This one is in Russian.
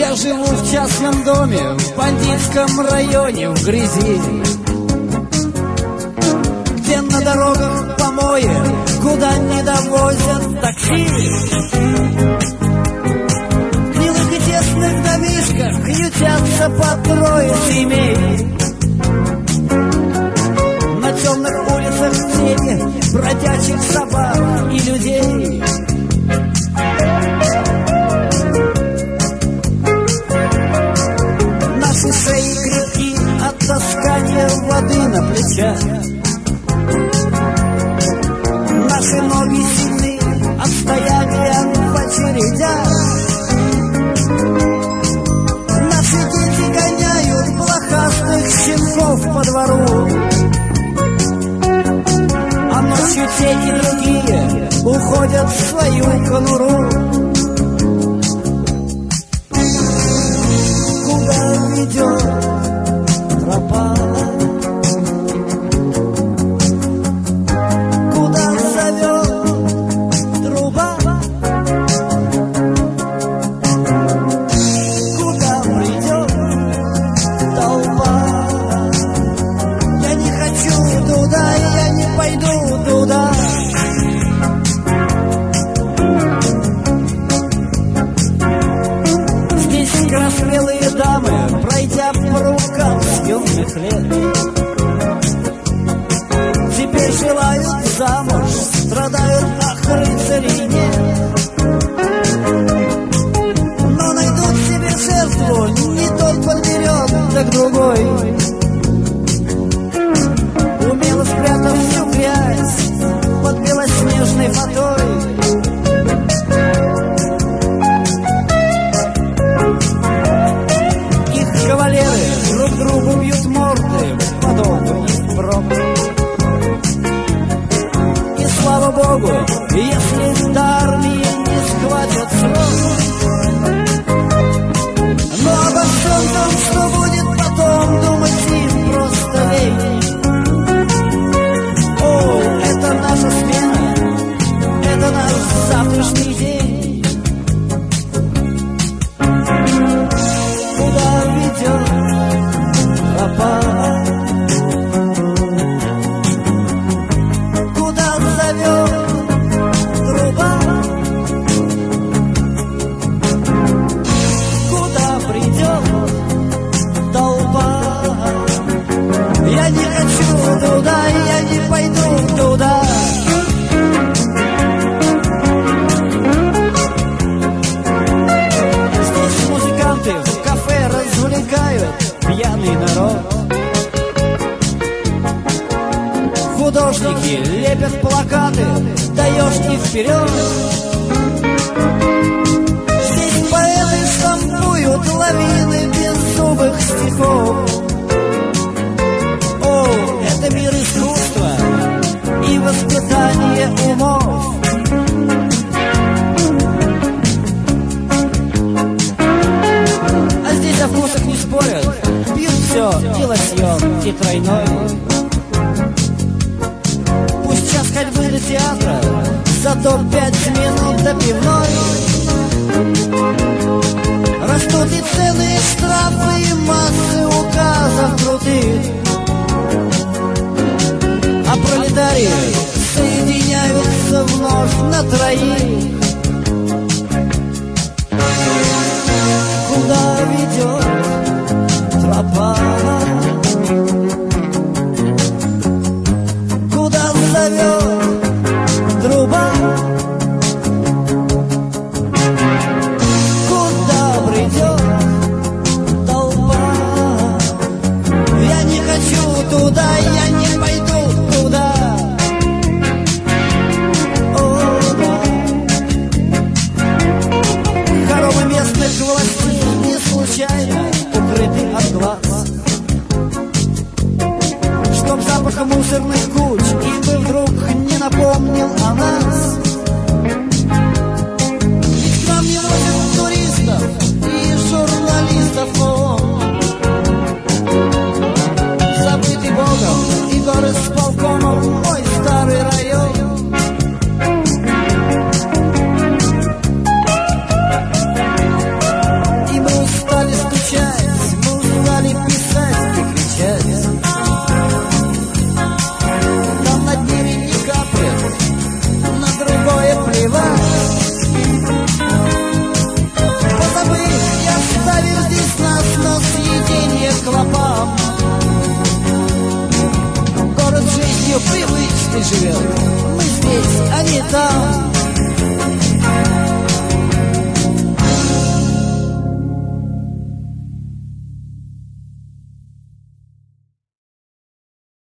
Я живу в частном доме, в бандитском районе, в грязи, где на дорогах помои, куда не довозят такси. В гнилых и тесных домишках ютятся по трое семей. На темных улицах тени бродячих собак и людей. Наши шеи крепки от таскания воды на плечах. Наши ноги сильны от стояния в очередях. Наши дети гоняют блохастых щенков по двору, а ночью те и другие уходят в свою конуру. Куда ведет тропа? Куда зовет труба? Куда придет толпа? Я не хочу туда, я не пойду туда. Здесь скороспелые дамы, пройдя по рукам с юных лет, теперь желают замуж, страдают, ах, рыцарей нет. Но найдут себе жертву, не тот подберет, так другой, умело спрятав всю грязь под белоснежной фатой. Их кавалеры друг другу бьют морды в подол и впрок. И слава богу, если до армии не схватят срок. Но обо всем том, что будет потом, думать им просто лень. О, это наша смена, это наш завтрашний день. Куда ведет тропа? Куда зовет труба? Куда придет толпа? Я не хочу туда, я не пойду туда. Здесь музыканты в кафе развлекают пьяный народ. Художники лепят плакаты, даешь и вперед. Здесь поэты штампуют лавины беззубых стихов. О, это мир искусства и воспитание умов. А здесь о вкусах не спорят, пьют все, и лосьон, и тройной. Пусть час ходьбы до театра, зато 5 минут до пивной. Растут и цены, и штрафы, и массы указов крутых. А пролетарии соединяются вновь на троих. Куда ведет тропа? Куда зовет труба? Куда придет толпа? Я не хочу туда, я не пойду туда. О, да. Хоромы местных властей не случайно укрыты от глаз, чтоб запах мусорных куч им бы вдруг не напомнил о нас. Ведь к нам не возят туристов и журналистов, о, забытый Богом и горы с полкомом мой старый район. И мы стали писать и кричать. Там над ними ни капли, на другое плевать. Позабыв, я оставил здесь нас, но съедение клопам. Город жизнью привычный живет, мы здесь, они там.